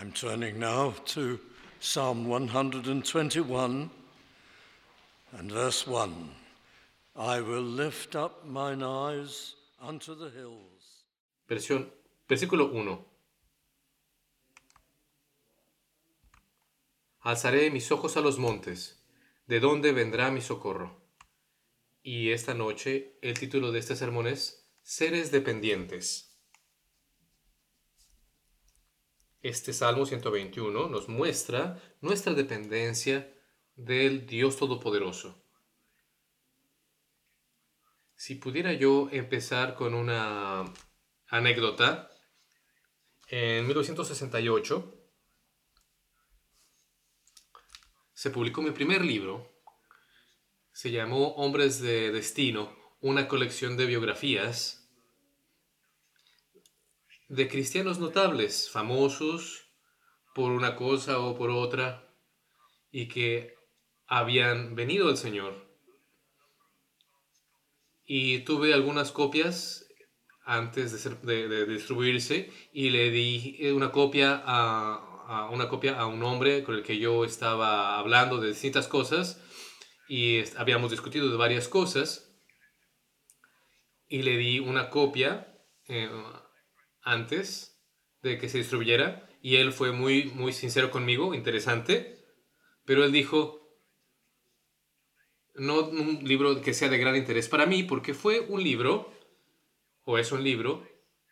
I'm turning now to Psalm 121 and verse 1. I will lift up mine eyes unto the hills. Versículo 1. Alzaré mis ojos a los montes, ¿de dónde vendrá mi socorro? Y esta noche el título de este sermón es Seres dependientes. Este Salmo 121 nos muestra nuestra dependencia del Dios Todopoderoso. Si pudiera yo empezar con una anécdota, en 1968 se publicó mi primer libro. Se llamó Hombres de Destino, una colección de biografías de cristianos notables, famosos por una cosa o por otra, y que habían venido al Señor. Y tuve algunas copias antes de distribuirse, y le di una copia a un hombre con el que yo estaba hablando de distintas cosas, y habíamos discutido de varias cosas, y le di una copia antes de que se distribuyera, y él fue muy, muy sincero conmigo, interesante, pero él dijo, no un libro que sea de gran interés para mí, porque fue un libro, o es un libro,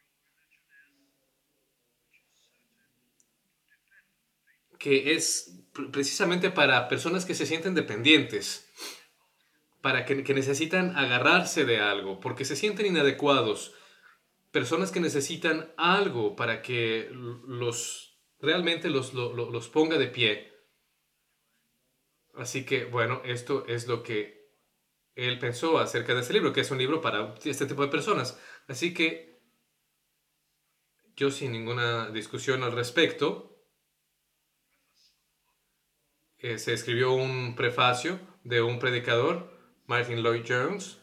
que es precisamente para personas que se sienten dependientes, para que necesitan agarrarse de algo, porque se sienten inadecuados, personas que necesitan algo para que realmente los ponga de pie. Así que, bueno, esto es lo que él pensó acerca de este libro, que es un libro para este tipo de personas. Así que yo, sin ninguna discusión al respecto, se escribió un prefacio de un predicador, Martin Lloyd-Jones,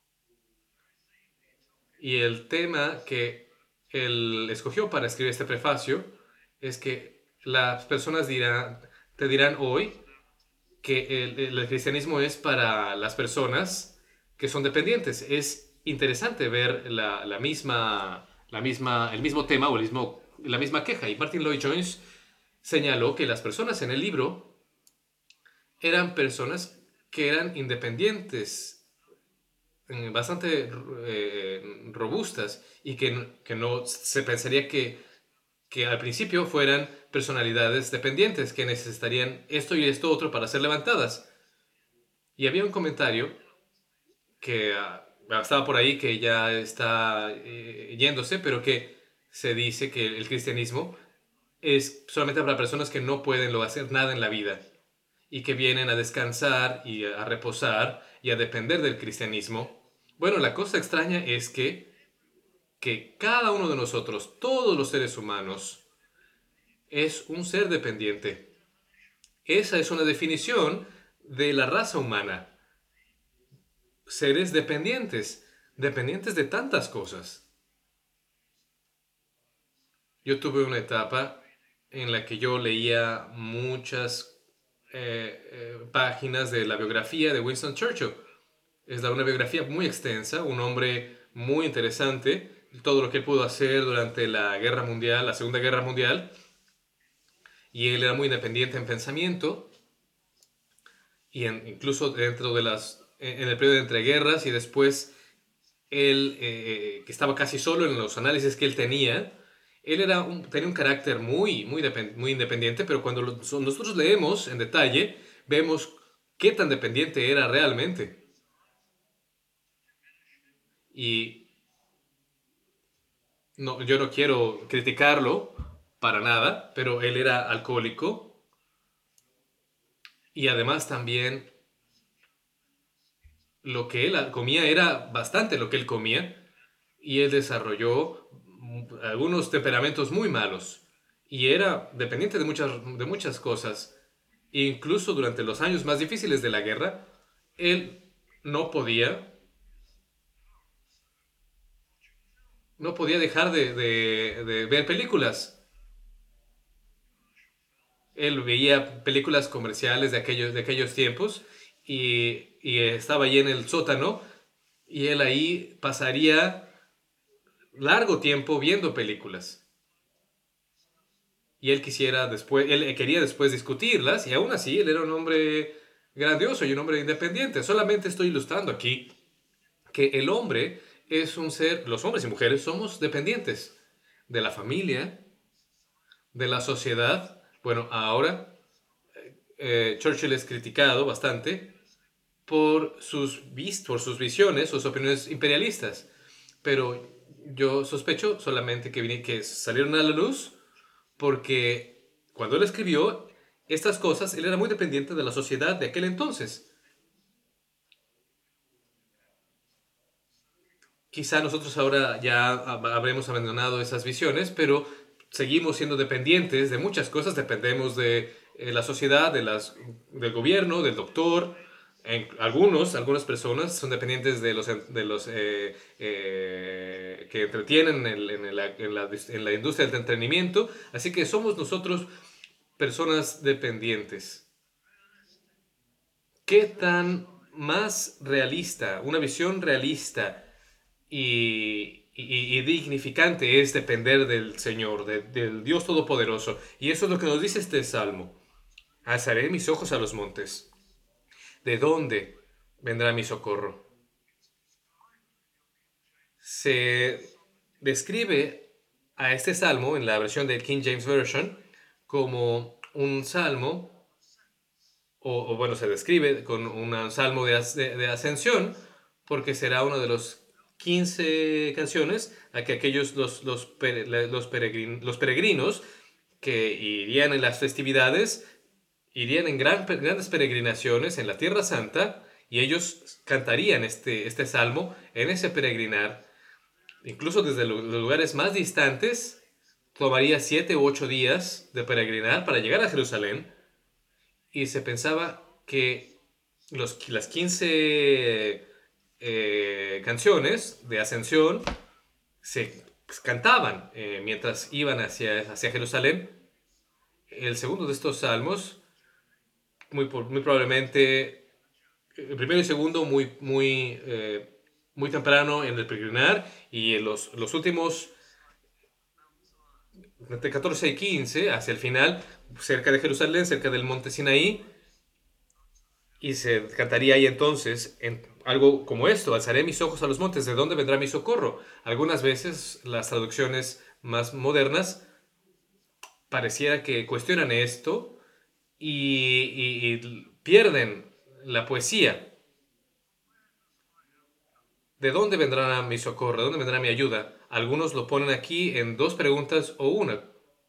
y el tema que él escogió para escribir este prefacio es que las personas te dirán hoy que el cristianismo es para las personas que son dependientes. Es interesante ver el mismo tema o la misma queja. Y Martin Lloyd-Jones señaló que las personas en el libro eran personas que eran independientes, bastante robustas, y que no se pensaría que al principio fueran personalidades dependientes que necesitarían esto y esto otro para ser levantadas. Y había un comentario que estaba por ahí, que ya está yéndose, pero que se dice que el cristianismo es solamente para personas que no pueden hacer nada en la vida y que vienen a descansar y a reposar y a depender del cristianismo. Bueno, la cosa extraña es que cada uno de nosotros, todos los seres humanos, es un ser dependiente. Esa es una definición de la raza humana. Seres dependientes, dependientes de tantas cosas. Yo tuve una etapa en la que yo leía muchas páginas de la biografía de Winston Churchill. Es una biografía muy extensa, un hombre muy interesante, todo lo que él pudo hacer durante la Guerra Mundial, la Segunda Guerra Mundial, y él era muy independiente en pensamiento, y incluso dentro en el periodo de entreguerras, y después él, que estaba casi solo en los análisis que él tenía, tenía un carácter muy independiente, pero cuando nosotros leemos en detalle, vemos qué tan dependiente era realmente. Y no, yo no quiero criticarlo para nada, pero él era alcohólico, y además también lo que él comía era bastante lo que él comía, y él desarrolló algunos temperamentos muy malos, y era dependiente de muchas cosas. E incluso durante los años más difíciles de la guerra, él no podía, no podía dejar de ver películas. él veía películas comerciales de aquellos tiempos y estaba allí en el sótano y él ahí pasaría largo tiempo viendo películas. Y él quería después discutirlas y aún así él era un hombre grandioso y un hombre independiente. Solamente estoy ilustrando aquí que el hombre es un ser, los hombres y mujeres somos dependientes de la familia, de la sociedad. Bueno, ahora Churchill es criticado bastante por sus visiones, sus opiniones imperialistas. Pero yo sospecho solamente que salieron a la luz porque cuando él escribió estas cosas, él era muy dependiente de la sociedad de aquel entonces. Quizá nosotros ahora ya habremos abandonado esas visiones, pero seguimos siendo dependientes de muchas cosas. Dependemos de la sociedad, del gobierno, del doctor. Algunas personas son dependientes de los que entretienen en la industria del entretenimiento. Así que somos nosotros personas dependientes. ¿Qué tan más realista, una visión realista y dignificante es depender del Señor, del Dios Todopoderoso? Y eso es lo que nos dice este salmo. Alzaré mis ojos a los montes. ¿De dónde vendrá mi socorro? Se describe a este salmo en la versión del King James Version como un salmo, o bueno, se describe con un salmo de ascensión, porque será uno de los 15 canciones a que los peregrinos que irían en las festividades, irían en grandes peregrinaciones en la Tierra Santa, y ellos cantarían este salmo en ese peregrinar, incluso desde los lugares más distantes. Tomaría 7 u 8 días de peregrinar para llegar a Jerusalén, y se pensaba que las 15 canciones de ascensión se cantaban mientras iban hacia Jerusalén. El segundo de estos salmos, muy probablemente, el primero y segundo muy temprano en el peregrinar, y en los últimos, entre 14 y 15, hacia el final, cerca de Jerusalén, cerca del monte Sinaí, y se cantaría ahí entonces algo como esto: alzaré mis ojos a los montes, ¿de dónde vendrá mi socorro? Algunas veces las traducciones más modernas pareciera que cuestionan esto y pierden la poesía. ¿De dónde vendrá mi socorro? ¿De dónde vendrá mi ayuda? Algunos lo ponen aquí en dos preguntas o una,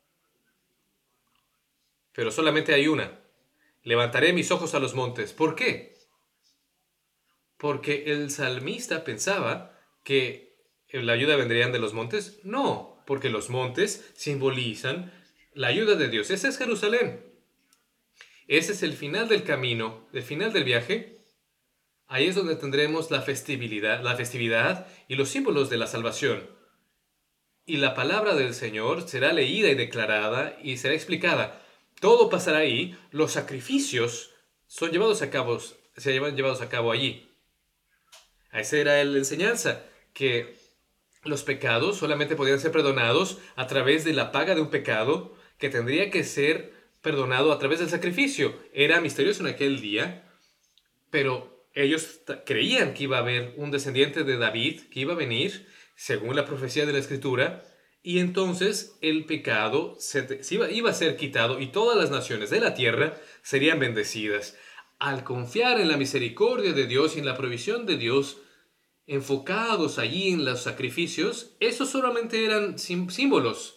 pero solamente hay una. Levantaré mis ojos a los montes. ¿Por qué? Porque el salmista pensaba que la ayuda vendría de los montes. No, porque los montes simbolizan la ayuda de Dios. Ese es Jerusalén. Ese es el final del camino, el final del viaje. Ahí es donde tendremos la festividad y los símbolos de la salvación. Y la palabra del Señor será leída y declarada y será explicada. Todo pasará ahí. Los sacrificios serán llevados a cabo allí. Esa era la enseñanza, que los pecados solamente podían ser perdonados a través de la paga de un pecado, que tendría que ser perdonado a través del sacrificio. Era misterioso en aquel día, pero ellos creían que iba a haber un descendiente de David que iba a venir, según la profecía de la Escritura, y entonces el pecado iba a ser quitado y todas las naciones de la tierra serían bendecidas. Al confiar en la misericordia de Dios y en la provisión de Dios, enfocados allí en los sacrificios, esos solamente eran símbolos.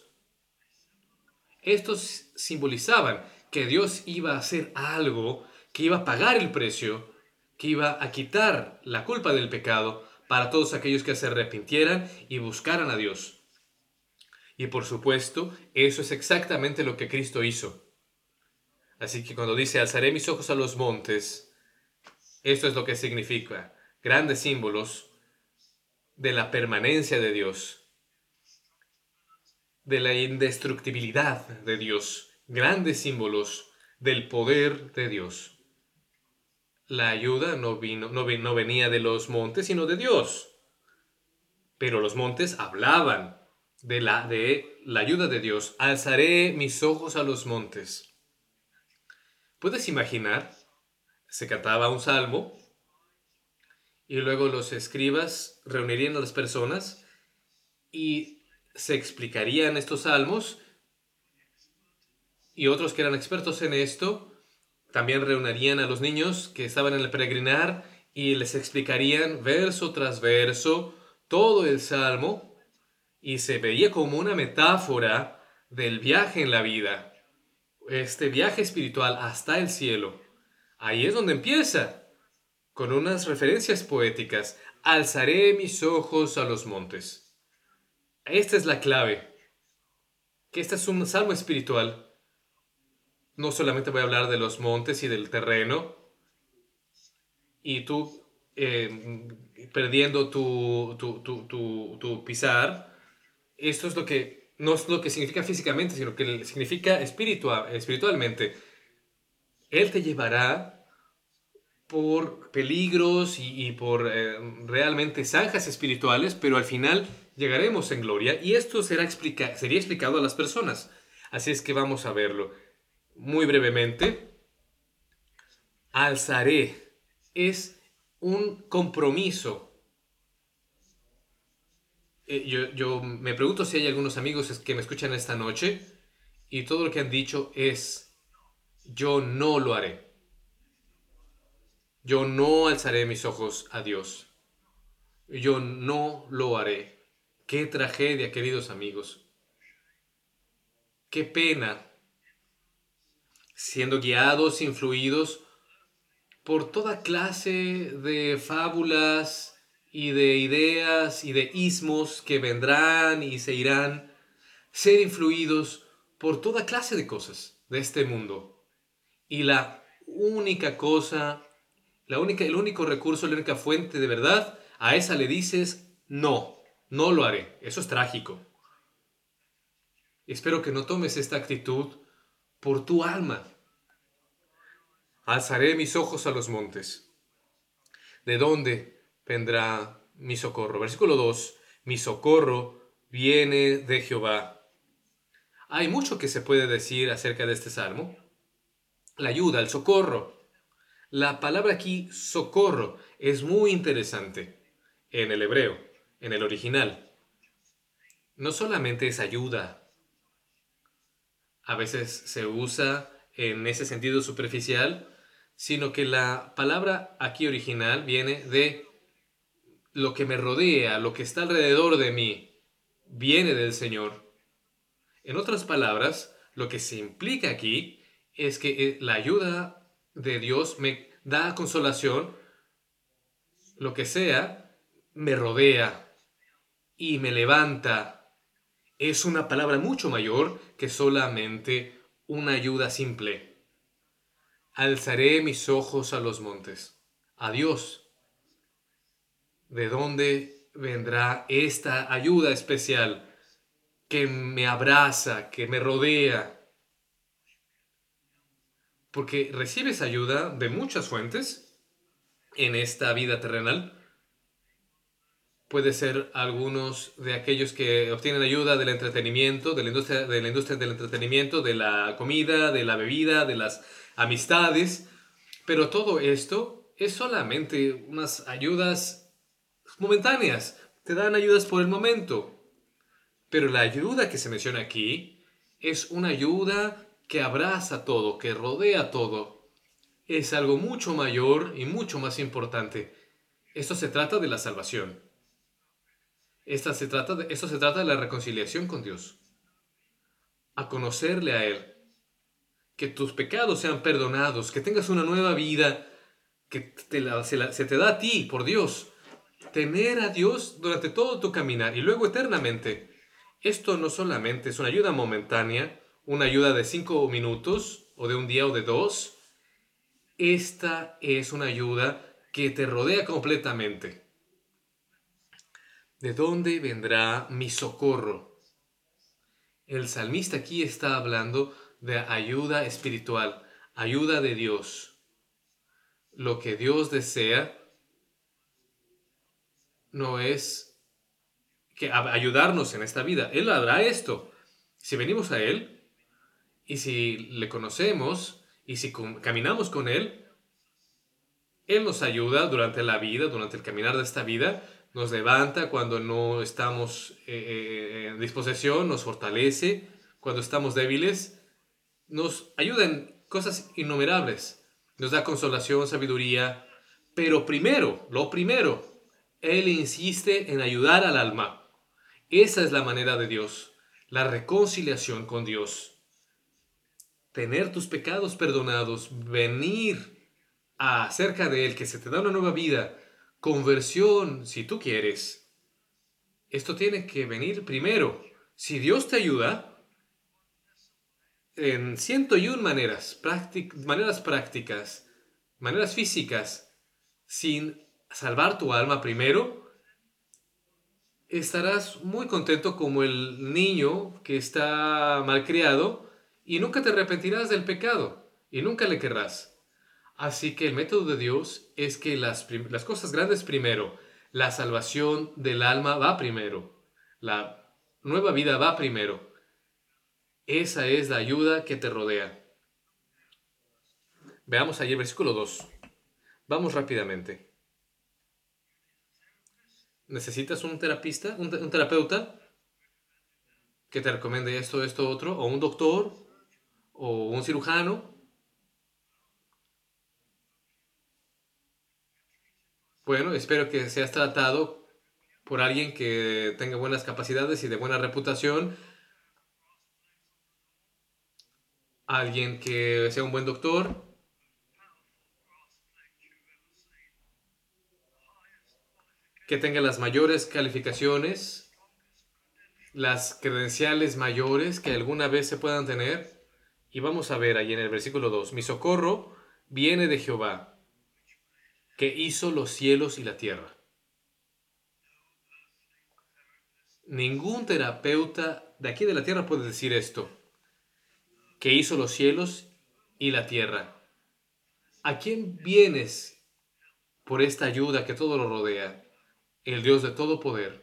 Estos simbolizaban que Dios iba a hacer algo, que iba a pagar el precio, que iba a quitar la culpa del pecado para todos aquellos que se arrepintieran y buscaran a Dios. Y por supuesto, eso es exactamente lo que Cristo hizo. Así que cuando dice alzaré mis ojos a los montes, esto es lo que significa: grandes símbolos de la permanencia de Dios, de la indestructibilidad de Dios grandes símbolos del poder de Dios. La ayuda no venía de los montes, sino de Dios. Pero los montes hablaban de la ayuda de Dios. Alzaré mis ojos a los montes. ¿Puedes imaginar? Se cantaba un salmo y luego los escribas reunirían a las personas y se explicarían estos salmos, y otros que eran expertos en esto también reunirían a los niños que estaban en el peregrinar y les explicarían verso tras verso todo el salmo, y se veía como una metáfora del viaje en la vida, este viaje espiritual hasta el cielo. Ahí es donde empieza, con unas referencias poéticas. Alzaré mis ojos a los montes. Esta es la clave, que este es un salmo espiritual. No solamente voy a hablar de los montes y del terreno, y tú perdiendo tu pisar. Esto es lo que, no es lo que significa físicamente, sino que significa espiritualmente. Él te llevará por peligros y por realmente zanjas espirituales, pero al final llegaremos en gloria, y esto sería explicado a las personas. Así es que vamos a verlo muy brevemente. Alzaré es un compromiso. Yo me pregunto si hay algunos amigos que me escuchan esta noche y todo lo que han dicho es: yo no lo haré. Yo no alzaré mis ojos a Dios. Yo no lo haré. Qué tragedia, queridos amigos. Qué pena, siendo guiados, influidos por toda clase de fábulas y de ideas y de ismos que vendrán y se irán, ser influidos por toda clase de cosas de este mundo. Y la única cosa, el único recurso, la única fuente de verdad, a esa le dices: no, no lo haré. Eso es trágico. Espero que no tomes esta actitud por tu alma. Alzaré mis ojos a los montes. ¿De dónde vendrá mi socorro? Versículo 2. Mi socorro viene de Jehová. Hay mucho que se puede decir acerca de este salmo. La ayuda, el socorro. La palabra aquí, socorro, es muy interesante en el hebreo, en el original. No solamente es ayuda. A veces se usa en ese sentido superficial, sino que la palabra aquí original viene de lo que me rodea, lo que está alrededor de mí, viene del Señor. En otras palabras, lo que se implica aquí es que la ayuda de Dios me da consolación, lo que sea, me rodea y me levanta. Es una palabra mucho mayor que solamente una ayuda simple. Alzaré mis ojos a los montes, a Dios. ¿De dónde vendrá esta ayuda especial que me abraza, que me rodea? Porque recibes ayuda de muchas fuentes en esta vida terrenal. Puede ser algunos de aquellos que obtienen ayuda del entretenimiento, de la industria del entretenimiento, de la comida, de la bebida, de las amistades. Pero todo esto es solamente unas ayudas momentáneas. Te dan ayudas por el momento. Pero la ayuda que se menciona aquí es una ayuda que abraza todo, que rodea todo. Es algo mucho mayor y mucho más importante. Esto se trata de la salvación. Esto se trata de la reconciliación con Dios. A conocerle a Él. Que tus pecados sean perdonados. Que tengas una nueva vida que se te da a ti por Dios. Tener a Dios durante todo tu caminar y luego eternamente. Esto no solamente es una ayuda momentánea, una ayuda de 5 minutos o de un día o de 2. Esta es una ayuda que te rodea completamente. ¿De dónde vendrá mi socorro? El salmista aquí está hablando de ayuda espiritual, ayuda de Dios. Lo que Dios desea no es que ayudarnos en esta vida. Él hará esto. Si venimos a Él y si le conocemos y si caminamos con Él, Él nos ayuda durante la vida, durante el caminar de esta vida, nos levanta cuando no estamos en disposición, nos fortalece cuando estamos débiles, nos ayuda en cosas innumerables, nos da consolación, sabiduría, pero lo primero, Él insiste en ayudar al alma. Esa es la manera de Dios, la reconciliación con Dios. Tener tus pecados perdonados, venir acerca de Él, que se te da una nueva vida, conversión, si tú quieres. Esto tiene que venir primero. Si Dios te ayuda, en 101 maneras, maneras prácticas, maneras físicas, sin salvar tu alma primero, estarás muy contento como el niño que está malcriado y nunca te arrepentirás del pecado y nunca le querrás. Así que el método de Dios es que las cosas grandes primero, la salvación del alma va primero, la nueva vida va primero. Esa es la ayuda que te rodea. Veamos allí el versículo 2. Vamos rápidamente. ¿Necesitas un terapista, un terapeuta que te recomiende esto, otro? ¿O un doctor? ¿O un cirujano? Bueno, espero que seas tratado por alguien que tenga buenas capacidades y de buena reputación, alguien que sea un buen doctor, que tenga las mayores calificaciones, las credenciales mayores que alguna vez se puedan tener. Y vamos a ver ahí en el versículo 2, mi socorro viene de Jehová, que hizo los cielos y la tierra. Ningún terapeuta de aquí de la tierra puede decir esto, que hizo los cielos y la tierra. ¿A quién vienes por esta ayuda que todo lo rodea? El Dios de todo poder,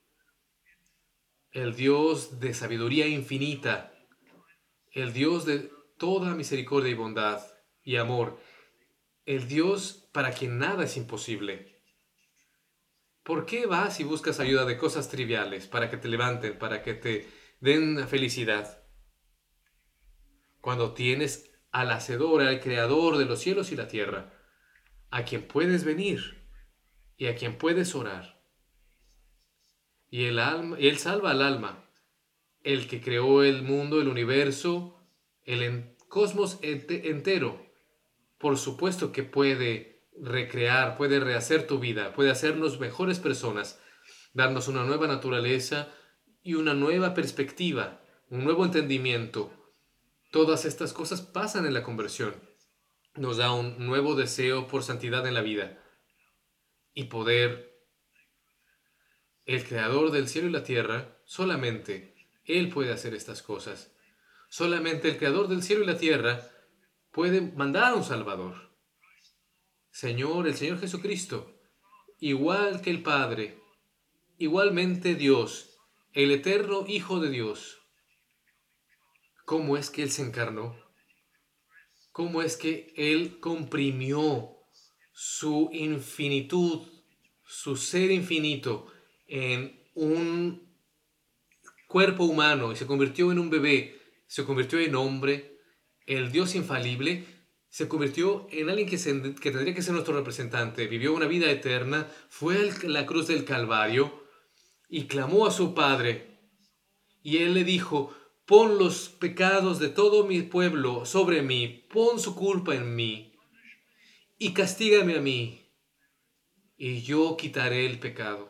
el Dios de sabiduría infinita, el Dios de toda misericordia y bondad y amor, el Dios para quien nada es imposible. ¿Por qué vas y buscas ayuda de cosas triviales para que te levanten, para que te den felicidad? Cuando tienes al Hacedor, al Creador de los cielos y la tierra, a quien puedes venir y a quien puedes orar. Y Él salva al alma, el que creó el mundo, el universo, el cosmos entero. Por supuesto que puede recrear, puede rehacer tu vida, puede hacernos mejores personas, darnos una nueva naturaleza y una nueva perspectiva, un nuevo entendimiento. Todas estas cosas pasan en la conversión. Nos da un nuevo deseo por santidad en la vida y poder. El creador del cielo y la tierra, solamente Él puede hacer estas cosas. Solamente el creador del cielo y la tierra puede mandar a un Salvador. El Señor Jesucristo, igual que el Padre, igualmente Dios, el eterno Hijo de Dios. ¿Cómo es que Él se encarnó? ¿Cómo es que Él comprimió su infinitud, su ser infinito, en un cuerpo humano y se convirtió en un bebé, se convirtió en hombre, el Dios infalible, se convirtió en alguien que tendría que ser nuestro representante, vivió una vida eterna, fue a la cruz del Calvario y clamó a su Padre. Y Él le dijo, pon los pecados de todo mi pueblo sobre mí, pon su culpa en mí y castígame a mí y yo quitaré el pecado.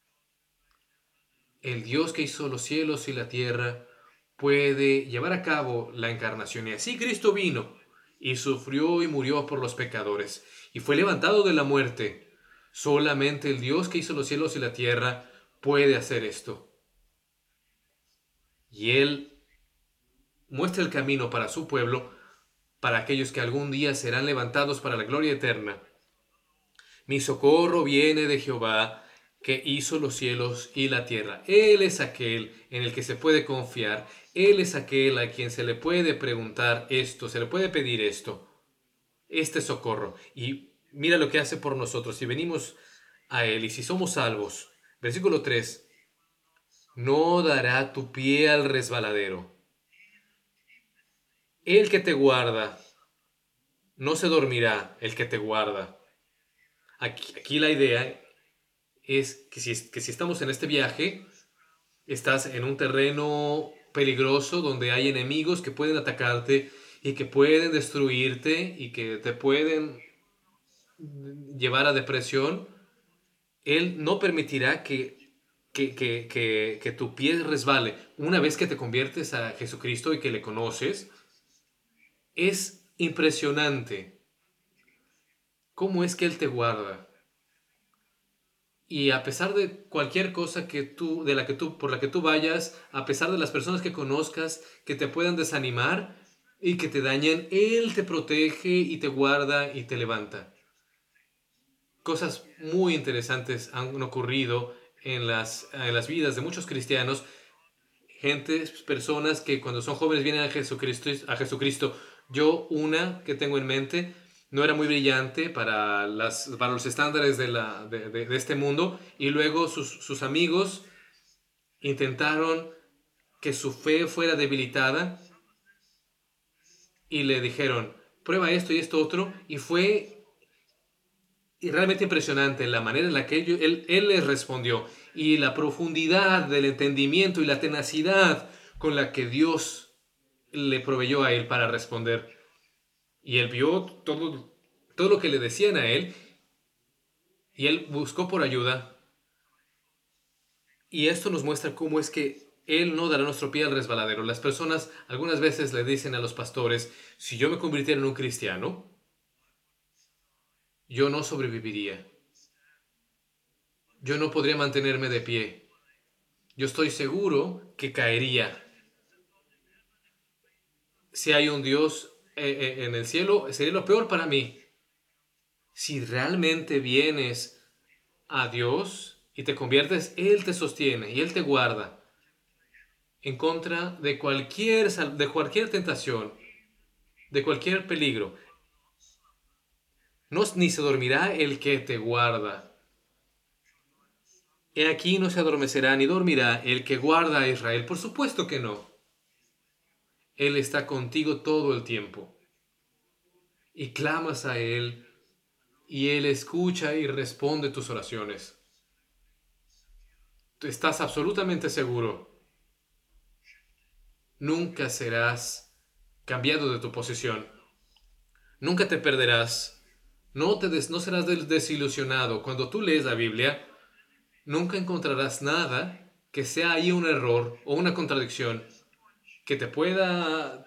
El Dios que hizo los cielos y la tierra puede llevar a cabo la encarnación. Y así Cristo vino y sufrió y murió por los pecadores y fue levantado de la muerte. Solamente el Dios que hizo los cielos y la tierra puede hacer esto. Y Él muestra el camino para su pueblo, para aquellos que algún día serán levantados para la gloria eterna. Mi socorro viene de Jehová, que hizo los cielos y la tierra. Él es aquel en el que se puede confiar. Él es aquel a quien se le puede preguntar esto, se le puede pedir esto, este socorro. Y mira lo que hace por nosotros. Si venimos a Él y si somos salvos. Versículo 3. No dará tu pie al resbaladero. El que te guarda, no se dormirá el que te guarda. Aquí la idea es que si estamos en este viaje, estás en un terreno peligroso donde hay enemigos que pueden atacarte y que pueden destruirte y que te pueden llevar a depresión. Él no permitirá que tu pie resbale. Una vez que te conviertes a Jesucristo y que le conoces, es impresionante cómo es que Él te guarda. Y a pesar de cualquier cosa por la que tú vayas, a pesar de las personas que conozcas que te puedan desanimar y que te dañen, Él te protege y te guarda y te levanta. Cosas muy interesantes han ocurrido en las vidas de muchos cristianos, personas que cuando son jóvenes vienen a Jesucristo. Yo, una que tengo en mente, no era muy brillante para los estándares de este mundo, y luego sus amigos intentaron que su fe fuera debilitada y le dijeron, prueba esto y esto otro, y fue realmente impresionante la manera en la que él les respondió, y la profundidad del entendimiento y la tenacidad con la que Dios le proveyó a él para responder. Y él vio todo lo que le decían a él, y él buscó por ayuda. Y esto nos muestra cómo es que Él no dará nuestro pie al resbaladero. Las personas algunas veces le dicen a los pastores, si yo me convirtiera en un cristiano, yo no sobreviviría. Yo no podría mantenerme de pie. Yo estoy seguro que caería. Si hay un Dios en el cielo, sería lo peor para mí. Si realmente vienes a Dios y te conviertes, Él te sostiene y Él te guarda en contra de cualquier tentación, de cualquier peligro. Ni se dormirá el que te guarda. He aquí no se adormecerá ni dormirá el que guarda a Israel. Por supuesto que no. Él está contigo todo el tiempo. Y clamas a Él, y Él escucha y responde tus oraciones. Tú estás absolutamente seguro. Nunca serás cambiado de tu posición. Nunca te perderás. No serás desilusionado. Cuando tú lees la Biblia, nunca encontrarás nada que sea ahí un error o una contradicción que te pueda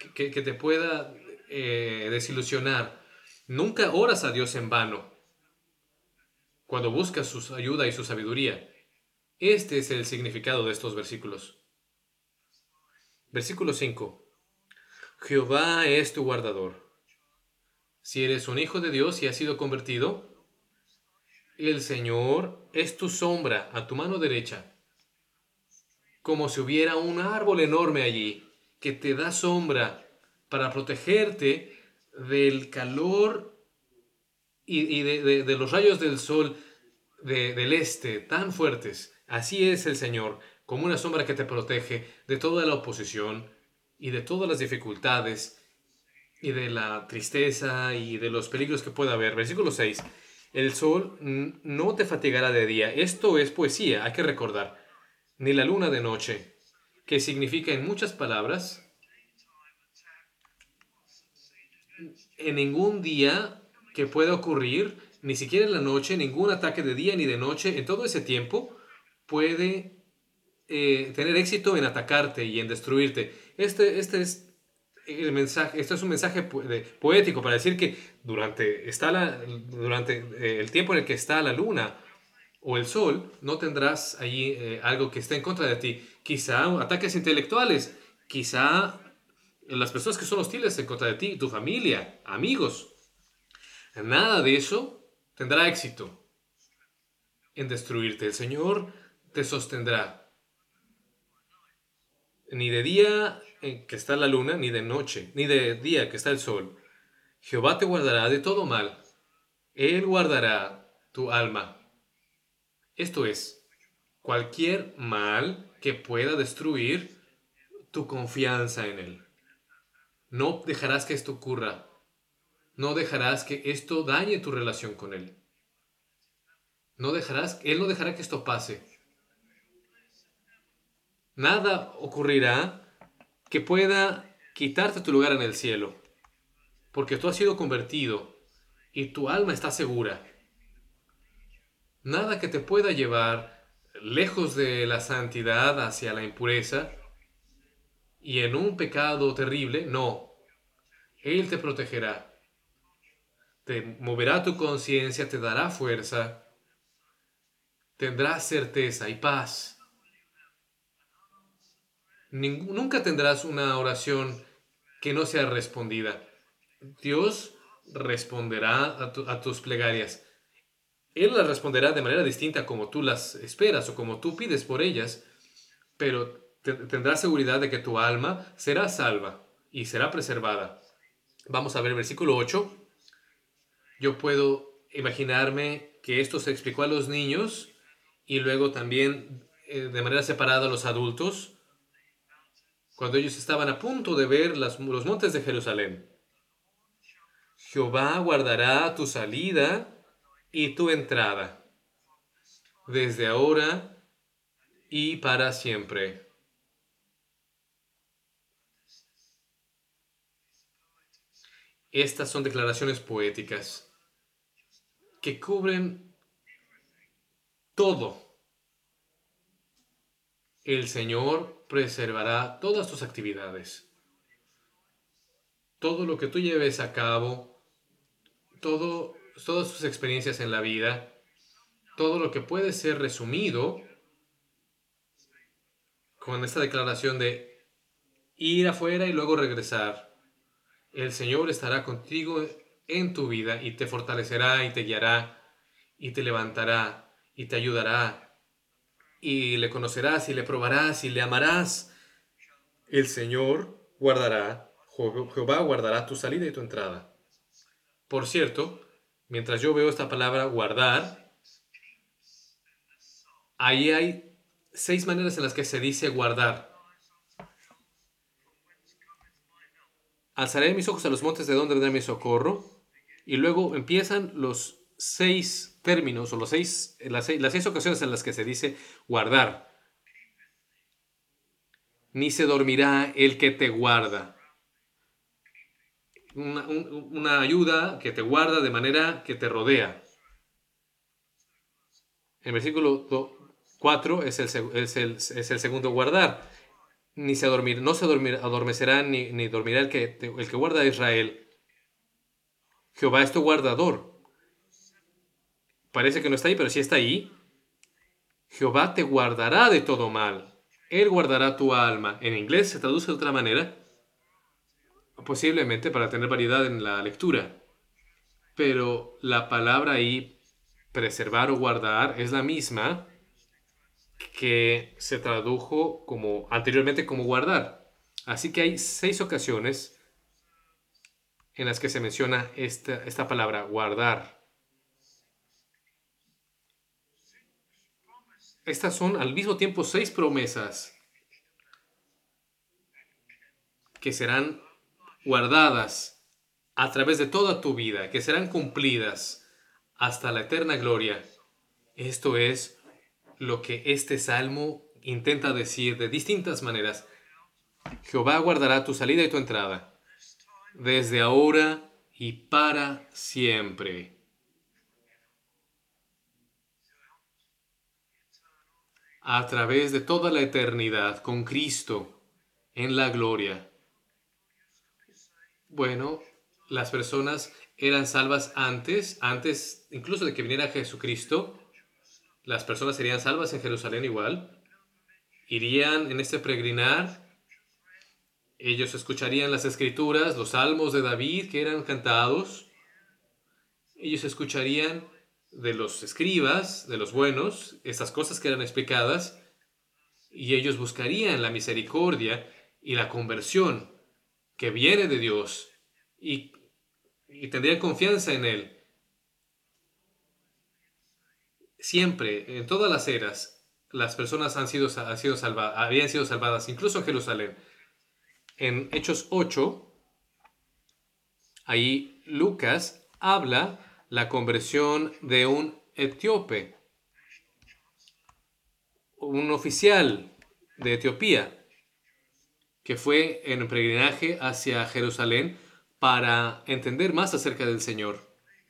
desilusionar. Nunca oras a Dios en vano cuando buscas su ayuda y su sabiduría. Este es el significado de estos versículos. Versículo 5. Jehová es tu guardador. Si eres un hijo de Dios y has sido convertido, el Señor es tu sombra a tu mano derecha, como si hubiera un árbol enorme allí que te da sombra para protegerte del calor y de los rayos del sol del este tan fuertes. Así es el Señor, como una sombra que te protege de toda la oposición y de todas las dificultades y de la tristeza y de los peligros que pueda haber. Versículo 6. El sol no te fatigará de día. Esto es poesía, hay que recordar. Ni la luna de noche, que significa en muchas palabras, en ningún día que pueda ocurrir, ni siquiera en la noche, ningún ataque de día ni de noche, en todo ese tiempo, puede tener éxito en atacarte y en destruirte. Este es el mensaje, esto es un mensaje poético para decir que durante el tiempo en el que está la luna o el sol, no tendrás allí algo que esté en contra de ti. Quizá ataques intelectuales, quizá las personas que son hostiles en contra de ti, tu familia, amigos. Nada de eso tendrá éxito en destruirte. El Señor te sostendrá. Ni de día en que está la luna, ni de noche, ni de día que está el sol. Jehová te guardará de todo mal. Él guardará tu alma. Esto es, cualquier mal que pueda destruir tu confianza en Él. No dejarás que esto ocurra. No dejarás que esto dañe tu relación con Él. Él no dejará que esto pase. Nada ocurrirá que pueda quitarte tu lugar en el cielo, porque tú has sido convertido y tu alma está segura. Nada que te pueda llevar lejos de la santidad hacia la impureza y en un pecado terrible, no. Él te protegerá, te moverá tu conciencia, te dará fuerza, tendrás certeza y paz. Nunca tendrás una oración que no sea respondida. Dios responderá a tus plegarias. Él las responderá de manera distinta como tú las esperas o como tú pides por ellas, pero tendrás seguridad de que tu alma será salva y será preservada. Vamos a ver el versículo 8. Yo puedo imaginarme que esto se explicó a los niños y luego también de manera separada a los adultos, cuando ellos estaban a punto de ver los montes de Jerusalén. Jehová guardará tu salida y tu entrada, desde ahora y para siempre. Estas son declaraciones poéticas que cubren todo. El Señor preservará todas tus actividades. Todo lo que tú lleves a cabo, todas tus experiencias en la vida, todo lo que puede ser resumido con esta declaración de ir afuera y luego regresar. El Señor estará contigo en tu vida y te fortalecerá y te guiará y te levantará y te ayudará y le conocerás y le probarás y le amarás. El Señor guardará, Jehová guardará tu salida y tu entrada. Por cierto, mientras yo veo esta palabra guardar, ahí hay 6 maneras en las que se dice guardar. Alzaré mis ojos a los montes de donde vendrá mi socorro. Y luego empiezan los 6 términos o las seis ocasiones en las que se dice guardar. Ni se dormirá el que te guarda. Una ayuda que te guarda de manera que te rodea. El versículo 4 es el segundo guardar. No se adormecerá ni dormirá el que guarda a Israel. Jehová es tu guardador. Parece que no está ahí, pero sí está ahí. Jehová te guardará de todo mal. Él guardará tu alma. En inglés se traduce de otra manera, posiblemente para tener variedad en la lectura. Pero la palabra ahí, preservar o guardar, es la misma que se tradujo anteriormente como guardar. Así que hay 6 ocasiones en las que se menciona esta palabra, guardar. Estas son al mismo tiempo 6 promesas que serán guardadas a través de toda tu vida, que serán cumplidas hasta la eterna gloria. Esto es lo que este salmo intenta decir de distintas maneras. Jehová guardará tu salida y tu entrada, desde ahora y para siempre. A través de toda la eternidad, con Cristo, en la gloria. Bueno, las personas eran salvas antes incluso de que viniera Jesucristo. Las personas serían salvas en Jerusalén igual. Irían en este peregrinar Ellos escucharían las escrituras, los salmos de David que eran cantados. Ellos escucharían de los escribas, de los buenos, estas cosas que eran explicadas, y ellos buscarían la misericordia y la conversión que viene de Dios, y tendrían confianza en Él. Siempre, en todas las eras, las personas habían sido salvadas, incluso en Jerusalén. En Hechos 8, ahí Lucas habla la conversión de un etíope, un oficial de Etiopía, que fue en peregrinaje hacia Jerusalén para entender más acerca del Señor.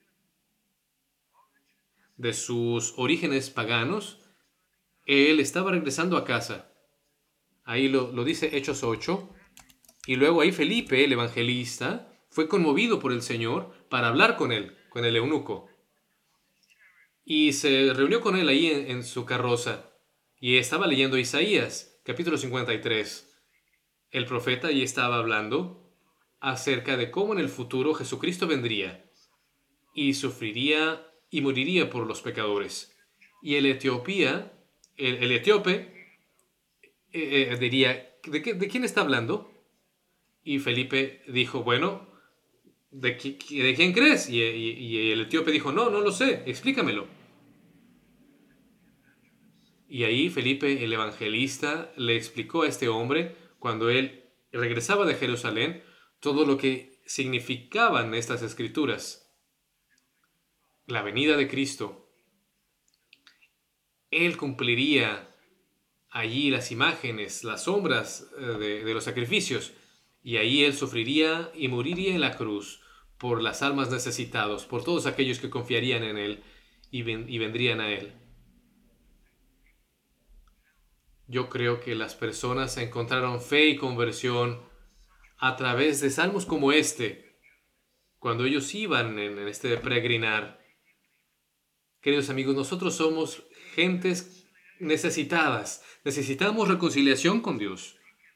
De sus orígenes paganos, él estaba regresando a casa. Ahí lo dice Hechos 8. Y luego ahí Felipe, el evangelista, fue conmovido por el Señor para hablar con él, con el eunuco. Y se reunió con él ahí en su carroza. Y estaba leyendo Isaías, capítulo 53. El profeta ahí estaba hablando acerca de cómo en el futuro Jesucristo vendría y sufriría y moriría por los pecadores. Y el etíope diría, ¿de quién está hablando? Y Felipe dijo, bueno, ¿de quién crees? Y el etíope dijo, no lo sé, explícamelo. Y ahí Felipe, el evangelista, le explicó a este hombre, cuando él regresaba de Jerusalén, todo lo que significaban estas escrituras. La venida de Cristo. Él cumpliría allí las imágenes, las sombras de los sacrificios. Y ahí él sufriría y moriría en la cruz por las almas necesitadas, por todos aquellos que confiarían en él y vendrían a él. Yo creo que las personas encontraron fe y conversión a través de salmos como este, cuando ellos iban en este peregrinar. Queridos amigos, nosotros somos gentes necesitadas. Necesitamos reconciliación con Dios.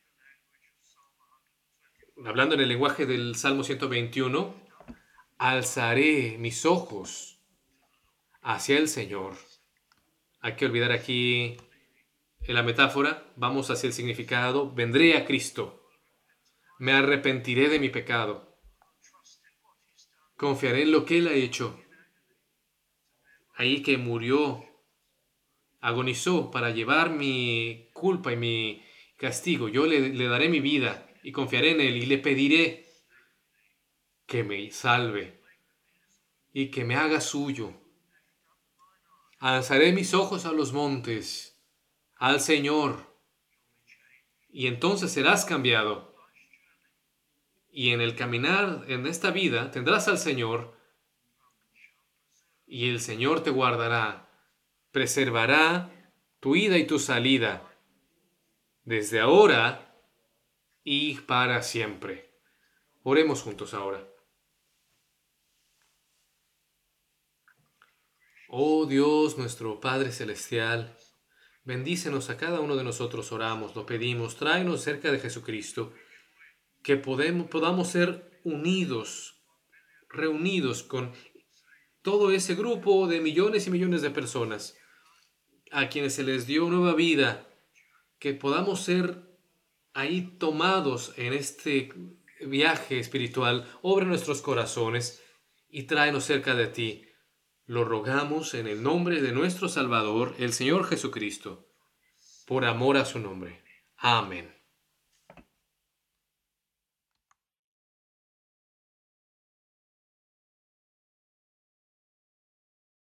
Hablando en el lenguaje del Salmo 121, alzaré mis ojos hacia el Señor. Hay que olvidar aquí la metáfora, vamos hacia el significado. Vendré a Cristo. Me arrepentiré de mi pecado. Confiaré en lo que Él ha hecho. Ahí que murió, agonizó para llevar mi culpa y mi castigo. Yo le daré mi vida y confiaré en Él y le pediré que me salve y que me haga suyo. Alzaré mis ojos a los montes, al Señor, y entonces serás cambiado. Y en el caminar en esta vida tendrás al Señor, y el Señor te guardará, preservará tu ida y tu salida, desde ahora y para siempre. Oremos juntos ahora. Oh Dios, nuestro Padre Celestial, bendícenos a cada uno de nosotros, oramos, lo pedimos, tráenos cerca de Jesucristo, que podamos ser unidos, reunidos con todo ese grupo de millones y millones de personas a quienes se les dio nueva vida, que podamos ser ahí tomados en este viaje espiritual. Obra en nuestros corazones y tráenos cerca de ti. Lo rogamos en el nombre de nuestro Salvador, el Señor Jesucristo, por amor a su nombre. Amén.